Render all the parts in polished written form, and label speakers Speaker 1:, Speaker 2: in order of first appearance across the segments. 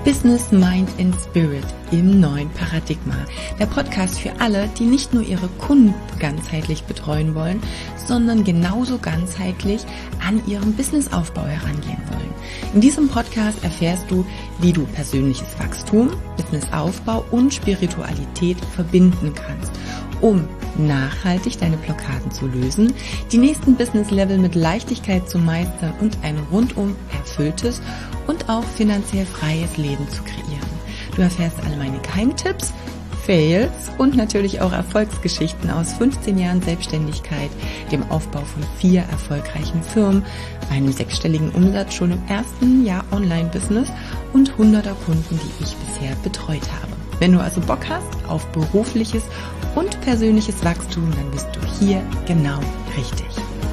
Speaker 1: Business, Mind and Spirit im neuen Paradigma. Der Podcast für alle, die nicht nur ihre Kunden ganzheitlich betreuen wollen, sondern genauso ganzheitlich an ihren Businessaufbau herangehen wollen. In diesem Podcast erfährst du, wie du persönliches Wachstum, Businessaufbau und Spiritualität verbinden kannst, um nachhaltig deine Blockaden zu lösen, die nächsten Business-Level mit Leichtigkeit zu meistern und ein rundum erfülltes und auch finanziell freies Leben zu kreieren. Du erfährst alle meine Geheimtipps, Fails und natürlich auch Erfolgsgeschichten aus 15 Jahren Selbstständigkeit, dem Aufbau von 4 erfolgreichen Firmen, einem 6-stelligen Umsatz schon im ersten Jahr Online-Business und 100er Kunden, die ich bisher betreut habe. Wenn du also Bock hast auf berufliches und persönliches Wachstum, dann bist du hier genau richtig.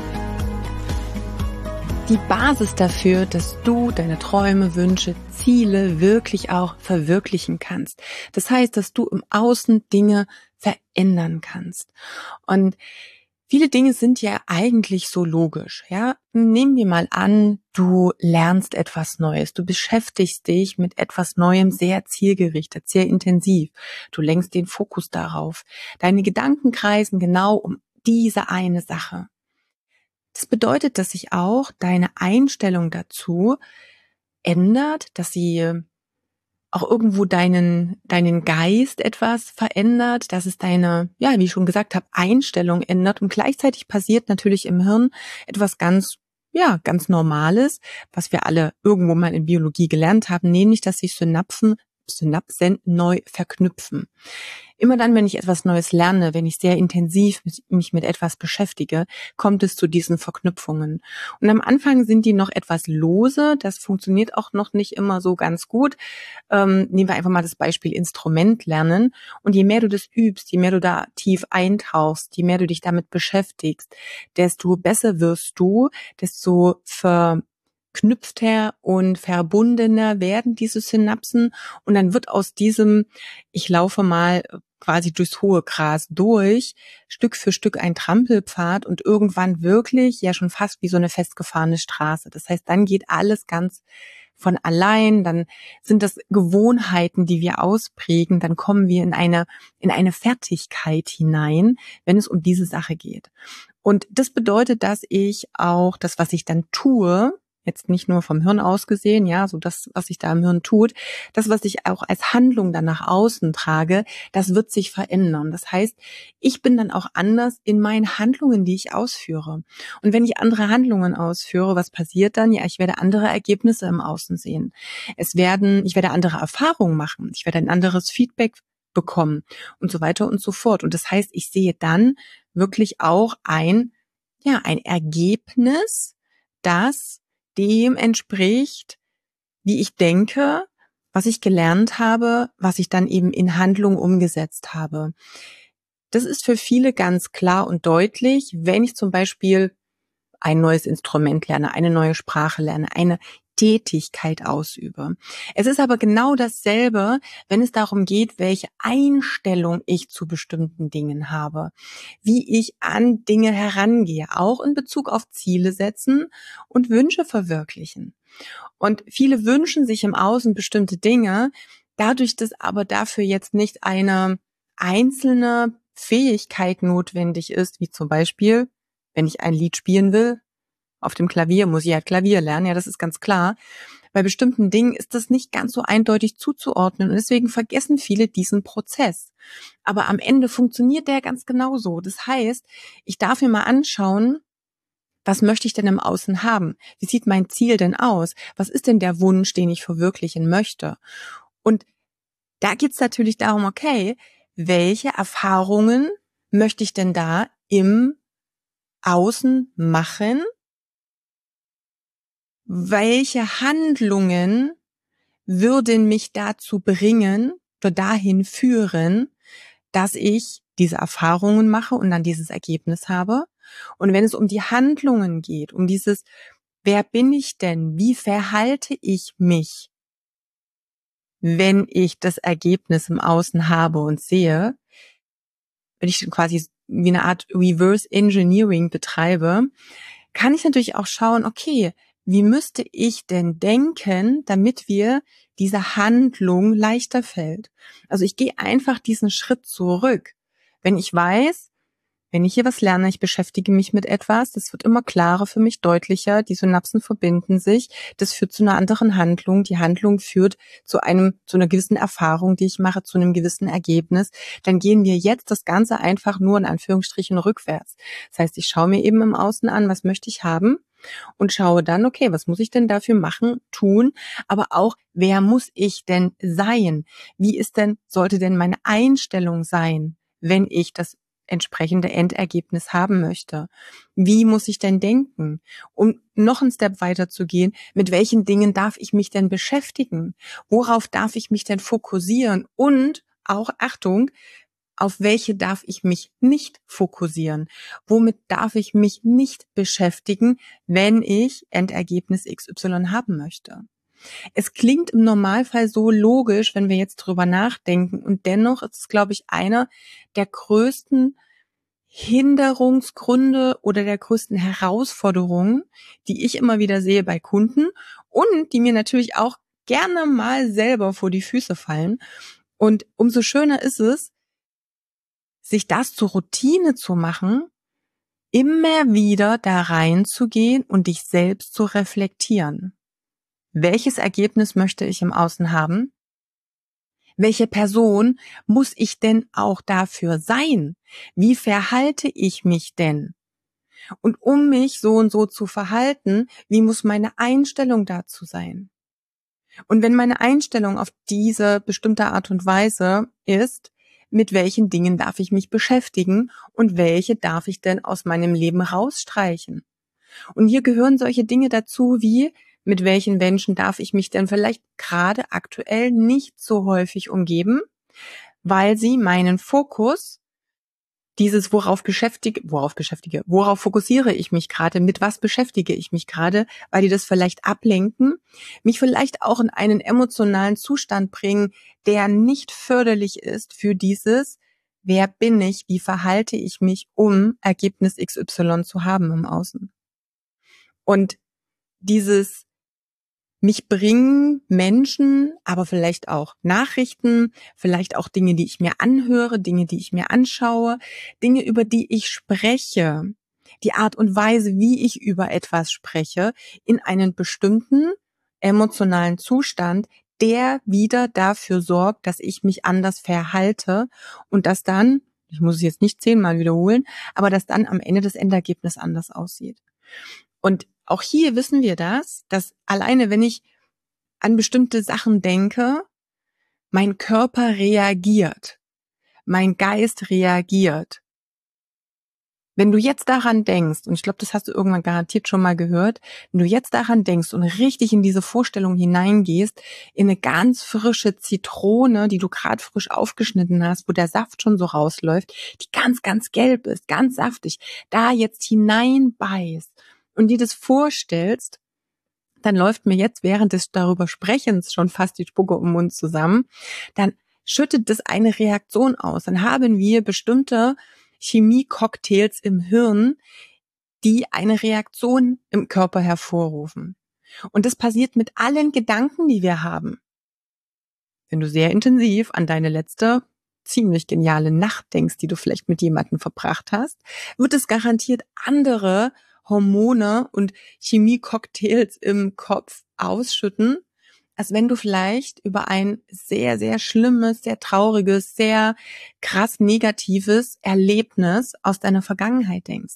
Speaker 1: Die Basis dafür, dass du deine Träume, Wünsche, Ziele wirklich auch verwirklichen kannst. Das heißt, dass du im Außen Dinge verändern kannst. Und viele Dinge sind ja eigentlich so logisch, ja. Nehmen wir mal an, du lernst etwas Neues, du beschäftigst dich mit etwas Neuem sehr zielgerichtet, sehr intensiv. Du lenkst den Fokus darauf. Deine Gedanken kreisen genau um diese eine Sache. Das bedeutet, dass sich auch deine Einstellung dazu ändert, dass sie auch irgendwo deinen Geist etwas verändert, dass es deine, ja, wie ich schon gesagt habe, Einstellung ändert und gleichzeitig passiert natürlich im Hirn etwas ganz Normales, was wir alle irgendwo mal in Biologie gelernt haben, nämlich, dass sich Synapsen neu verknüpfen. Immer dann, wenn ich etwas Neues lerne, wenn ich sehr intensiv mich mit etwas beschäftige, kommt es zu diesen Verknüpfungen. Und am Anfang sind die noch etwas lose, das funktioniert auch noch nicht immer so ganz gut. Nehmen wir einfach mal das Beispiel Instrument lernen. Und je mehr du das übst, je mehr du da tief eintauchst, je mehr du dich damit beschäftigst, desto besser wirst du, desto verknüpfter und verbundener werden diese Synapsen und dann wird aus diesem, ich laufe mal quasi durchs hohe Gras durch, Stück für Stück ein Trampelpfad und irgendwann wirklich ja schon fast wie so eine festgefahrene Straße. Das heißt, dann geht alles ganz von allein, dann sind das Gewohnheiten, die wir ausprägen, dann kommen wir in eine Fertigkeit hinein, wenn es um diese Sache geht. Und das bedeutet, dass ich auch das, was ich dann tue, jetzt nicht nur vom Hirn aus gesehen, ja, so das, was sich da im Hirn tut, das, was ich auch als Handlung dann nach außen trage, das wird sich verändern. Das heißt, ich bin dann auch anders in meinen Handlungen, die ich ausführe. Und wenn ich andere Handlungen ausführe, was passiert dann? Ja, ich werde andere Ergebnisse im Außen sehen. Ich werde andere Erfahrungen machen. Ich werde ein anderes Feedback bekommen und so weiter und so fort. Und das heißt, ich sehe dann wirklich auch ein Ergebnis, das dem entspricht, wie ich denke, was ich gelernt habe, was ich dann eben in Handlung umgesetzt habe. Das ist für viele ganz klar und deutlich, wenn ich zum Beispiel ein neues Instrument lerne, eine neue Sprache lerne, eine Tätigkeit ausübe. Es ist aber genau dasselbe, wenn es darum geht, welche Einstellung ich zu bestimmten Dingen habe, wie ich an Dinge herangehe, auch in Bezug auf Ziele setzen und Wünsche verwirklichen. Und viele wünschen sich im Außen bestimmte Dinge, dadurch, dass aber dafür jetzt nicht eine einzelne Fähigkeit notwendig ist, wie zum Beispiel, wenn ich ein Lied spielen will, auf dem Klavier muss ich halt Klavier lernen, ja, das ist ganz klar. Bei bestimmten Dingen ist das nicht ganz so eindeutig zuzuordnen und deswegen vergessen viele diesen Prozess. Aber am Ende funktioniert der ganz genauso. Das heißt, ich darf mir mal anschauen, was möchte ich denn im Außen haben? Wie sieht mein Ziel denn aus? Was ist denn der Wunsch, den ich verwirklichen möchte? Und da geht's natürlich darum, okay, welche Erfahrungen möchte ich denn da im Außen machen? Welche Handlungen würden mich dazu bringen oder dahin führen, dass ich diese Erfahrungen mache und dann dieses Ergebnis habe? Und wenn es um die Handlungen geht, um dieses, wer bin ich denn? Wie verhalte ich mich, wenn ich das Ergebnis im Außen habe und sehe? Wenn ich quasi wie eine Art Reverse Engineering betreibe, kann ich natürlich auch schauen, okay, wie müsste ich denn denken, damit mir diese Handlung leichter fällt? Also ich gehe einfach diesen Schritt zurück. Wenn ich weiß, wenn ich hier was lerne, ich beschäftige mich mit etwas, das wird immer klarer für mich, deutlicher, die Synapsen verbinden sich, das führt zu einer anderen Handlung, die Handlung führt zu einer gewissen Erfahrung, die ich mache, zu einem gewissen Ergebnis, dann gehen wir jetzt das Ganze einfach nur in Anführungsstrichen rückwärts. Das heißt, ich schaue mir eben im Außen an, was möchte ich haben und schaue dann, okay, was muss ich denn dafür machen, tun, aber auch, wer muss ich denn sein? Sollte denn meine Einstellung sein, wenn ich das entsprechende Endergebnis haben möchte? Wie muss ich denn denken? Um noch einen Step weiter zu gehen, mit welchen Dingen darf ich mich denn beschäftigen? Worauf darf ich mich denn fokussieren? Und auch, Achtung, auf welche darf ich mich nicht fokussieren? Womit darf ich mich nicht beschäftigen, wenn ich Endergebnis XY haben möchte? Es klingt im Normalfall so logisch, wenn wir jetzt drüber nachdenken. Und dennoch ist es, glaube ich, einer der größten Hinderungsgründe oder der größten Herausforderungen, die ich immer wieder sehe bei Kunden und die mir natürlich auch gerne mal selber vor die Füße fallen. Und umso schöner ist es, sich das zur Routine zu machen, immer wieder da reinzugehen und dich selbst zu reflektieren. Welches Ergebnis möchte ich im Außen haben? Welche Person muss ich denn auch dafür sein? Wie verhalte ich mich denn? Und um mich so und so zu verhalten, wie muss meine Einstellung dazu sein? Und wenn meine Einstellung auf diese bestimmte Art und Weise ist, mit welchen Dingen darf ich mich beschäftigen und welche darf ich denn aus meinem Leben rausstreichen? Und hier gehören solche Dinge dazu wie, mit welchen Menschen darf ich mich denn vielleicht gerade aktuell nicht so häufig umgeben, weil sie meinen Fokus, worauf fokussiere ich mich gerade, mit was beschäftige ich mich gerade, weil die das vielleicht ablenken, mich vielleicht auch in einen emotionalen Zustand bringen, der nicht förderlich ist für dieses, wer bin ich, wie verhalte ich mich, um Ergebnis XY zu haben im Außen. Und dieses mich bringen Menschen, aber vielleicht auch Nachrichten, vielleicht auch Dinge, die ich mir anhöre, Dinge, die ich mir anschaue, Dinge, über die ich spreche, die Art und Weise, wie ich über etwas spreche, in einen bestimmten emotionalen Zustand, der wieder dafür sorgt, dass ich mich anders verhalte und dass dann, ich muss es jetzt nicht 10-mal wiederholen, aber dass dann am Ende das Endergebnis anders aussieht. Und auch hier wissen wir das, dass alleine, wenn ich an bestimmte Sachen denke, mein Körper reagiert, mein Geist reagiert. Wenn du jetzt daran denkst, und ich glaube, das hast du irgendwann garantiert schon mal gehört, wenn du jetzt daran denkst und richtig in diese Vorstellung hineingehst, in eine ganz frische Zitrone, die du gerade frisch aufgeschnitten hast, wo der Saft schon so rausläuft, die ganz, ganz gelb ist, ganz saftig, da jetzt hineinbeißt und dir das vorstellst, dann läuft mir jetzt während des darüber Sprechens schon fast die Spucke um den Mund zusammen, dann schüttet das eine Reaktion aus. Dann haben wir bestimmte Chemie-Cocktails im Hirn, die eine Reaktion im Körper hervorrufen. Und das passiert mit allen Gedanken, die wir haben. Wenn du sehr intensiv an deine letzte ziemlich geniale Nacht denkst, die du vielleicht mit jemandem verbracht hast, wird es garantiert andere Hormone und Chemie-Cocktails im Kopf ausschütten, als wenn du vielleicht über ein sehr, sehr schlimmes, sehr trauriges, sehr krass negatives Erlebnis aus deiner Vergangenheit denkst.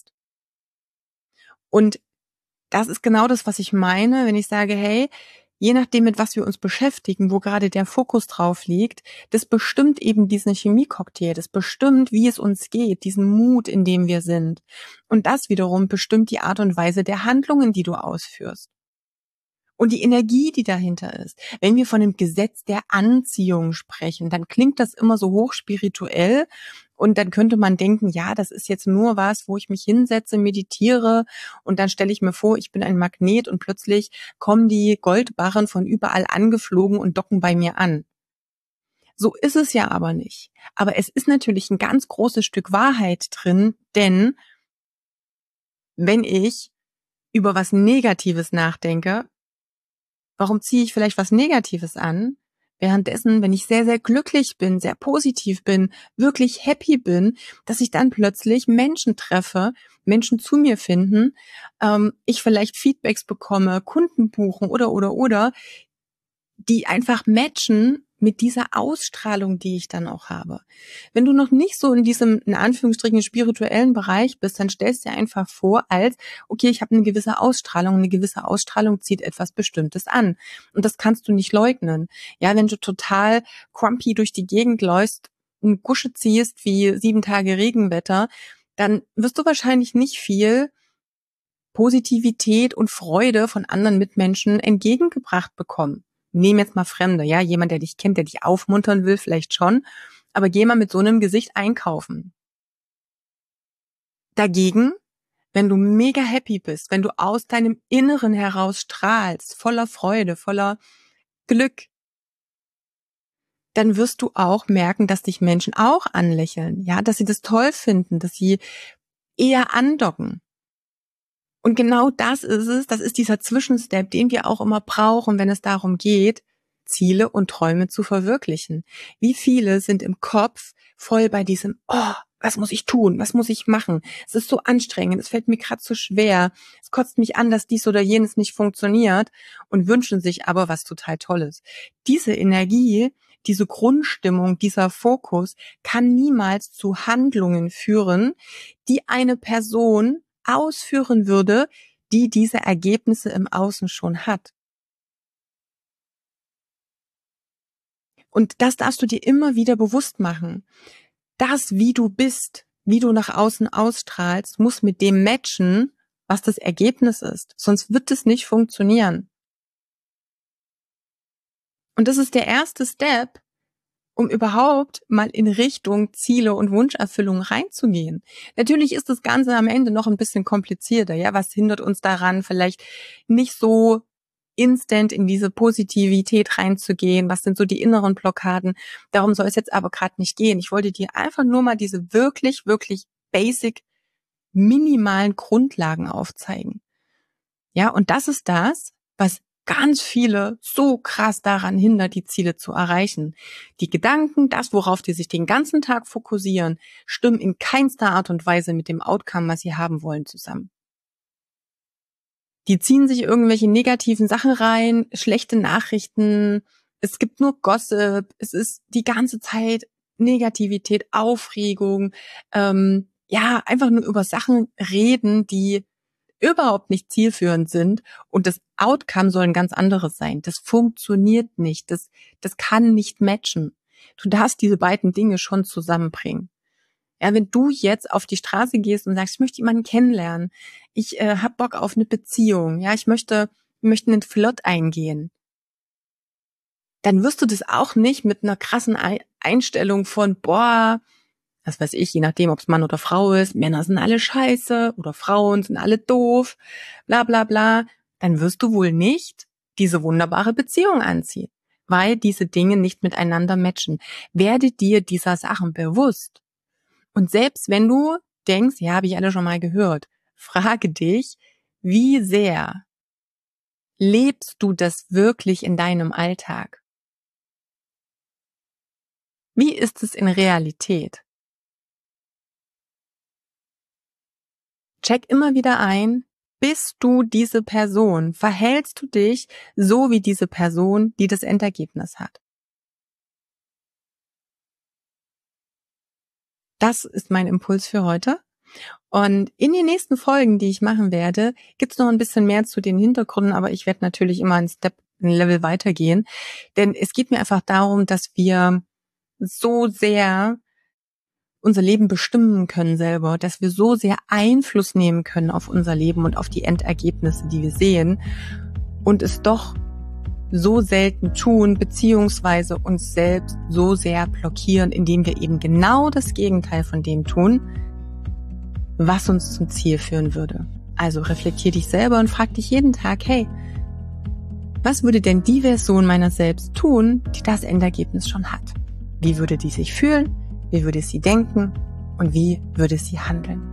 Speaker 1: Und das ist genau das, was ich meine, wenn ich sage, hey, je nachdem, mit was wir uns beschäftigen, wo gerade der Fokus drauf liegt, das bestimmt eben diesen Chemie-Cocktail, das bestimmt, wie es uns geht, diesen Mut, in dem wir sind. Und das wiederum bestimmt die Art und Weise der Handlungen, die du ausführst. Und die Energie, die dahinter ist. Wenn wir von dem Gesetz der Anziehung sprechen, dann klingt das immer so hochspirituell und dann könnte man denken, ja, das ist jetzt nur was, wo ich mich hinsetze, meditiere und dann stelle ich mir vor, ich bin ein Magnet und plötzlich kommen die Goldbarren von überall angeflogen und docken bei mir an. So ist es ja aber nicht. Aber es ist natürlich ein ganz großes Stück Wahrheit drin, denn wenn ich über was Negatives nachdenke, warum ziehe ich vielleicht was Negatives an? Währenddessen, wenn ich sehr, sehr glücklich bin, sehr positiv bin, wirklich happy bin, dass ich dann plötzlich Menschen treffe, Menschen zu mir finden, ich vielleicht Feedbacks bekomme, Kunden buchen oder, die einfach matchen mit dieser Ausstrahlung, die ich dann auch habe. Wenn du noch nicht so in diesem, in Anführungsstrichen, spirituellen Bereich bist, dann stellst du dir einfach vor, als, okay, ich habe eine gewisse Ausstrahlung zieht etwas Bestimmtes an. Und das kannst du nicht leugnen. Ja, wenn du total crumpy durch die Gegend läufst, eine Gusche ziehst wie 7 Tage Regenwetter, dann wirst du wahrscheinlich nicht viel Positivität und Freude von anderen Mitmenschen entgegengebracht bekommen. Nehmen jetzt mal Fremde, ja, jemand, der dich kennt, der dich aufmuntern will, vielleicht schon, aber geh mal mit so einem Gesicht einkaufen. Dagegen, wenn du mega happy bist, wenn du aus deinem Inneren heraus strahlst, voller Freude, voller Glück, dann wirst du auch merken, dass dich Menschen auch anlächeln, ja, dass sie das toll finden, dass sie eher andocken. Und genau das ist es, das ist dieser Zwischenstep, den wir auch immer brauchen, wenn es darum geht, Ziele und Träume zu verwirklichen. Wie viele sind im Kopf voll bei diesem, oh, was muss ich tun, was muss ich machen? Es ist so anstrengend, es fällt mir gerade so schwer, es kotzt mich an, dass dies oder jenes nicht funktioniert und wünschen sich aber was total Tolles. Diese Energie, diese Grundstimmung, dieser Fokus kann niemals zu Handlungen führen, die eine Person ausführen würde, die diese Ergebnisse im Außen schon hat. Und das darfst du dir immer wieder bewusst machen. Das, wie du bist, wie du nach außen ausstrahlst, muss mit dem matchen, was das Ergebnis ist. Sonst wird es nicht funktionieren. Und das ist der erste Step, um überhaupt mal in Richtung Ziele und Wunscherfüllung reinzugehen. Natürlich ist das Ganze am Ende noch ein bisschen komplizierter, ja, was hindert uns daran, vielleicht nicht so instant in diese Positivität reinzugehen, was sind so die inneren Blockaden, darum soll es jetzt aber gerade nicht gehen. Ich wollte dir einfach nur mal diese wirklich, wirklich basic, minimalen Grundlagen aufzeigen. Ja, und das ist das, was ganz viele so krass daran hindert, die Ziele zu erreichen. Die Gedanken, das, worauf die sich den ganzen Tag fokussieren, stimmen in keinster Art und Weise mit dem Outcome, was sie haben wollen, zusammen. Die ziehen sich irgendwelche negativen Sachen rein, schlechte Nachrichten, es gibt nur Gossip, es ist die ganze Zeit Negativität, Aufregung, ja, einfach nur über Sachen reden, die überhaupt nicht zielführend sind und das Outcome soll ein ganz anderes sein. Das funktioniert nicht. Das kann nicht matchen. Du darfst diese beiden Dinge schon zusammenbringen. Ja, wenn du jetzt auf die Straße gehst und sagst, ich möchte jemanden kennenlernen, ich hab Bock auf eine Beziehung, ja, ich möchte einen Flirt eingehen, dann wirst du das auch nicht mit einer krassen Einstellung von, boah, was weiß ich, je nachdem, ob es Mann oder Frau ist, Männer sind alle scheiße oder Frauen sind alle doof, bla bla bla, dann wirst du wohl nicht diese wunderbare Beziehung anziehen, weil diese Dinge nicht miteinander matchen. Werde dir dieser Sachen bewusst. Und selbst wenn du denkst, ja, habe ich alle schon mal gehört, frage dich, wie sehr lebst du das wirklich in deinem Alltag? Wie ist es in Realität? Check immer wieder ein, bist du diese Person? Verhältst du dich so wie diese Person, die das Endergebnis hat? Das ist mein Impuls für heute. Und in den nächsten Folgen, die ich machen werde, gibt's noch ein bisschen mehr zu den Hintergründen, aber ich werde natürlich immer ein Level weitergehen. Denn es geht mir einfach darum, dass wir so sehr unser Leben bestimmen können selber, dass wir so sehr Einfluss nehmen können auf unser Leben und auf die Endergebnisse, die wir sehen und es doch so selten tun, beziehungsweise uns selbst so sehr blockieren, indem wir eben genau das Gegenteil von dem tun, was uns zum Ziel führen würde. Also reflektier dich selber und frag dich jeden Tag, hey, was würde denn die Version meiner selbst tun, die das Endergebnis schon hat? Wie würde die sich fühlen? Wie würde sie denken und wie würde sie handeln?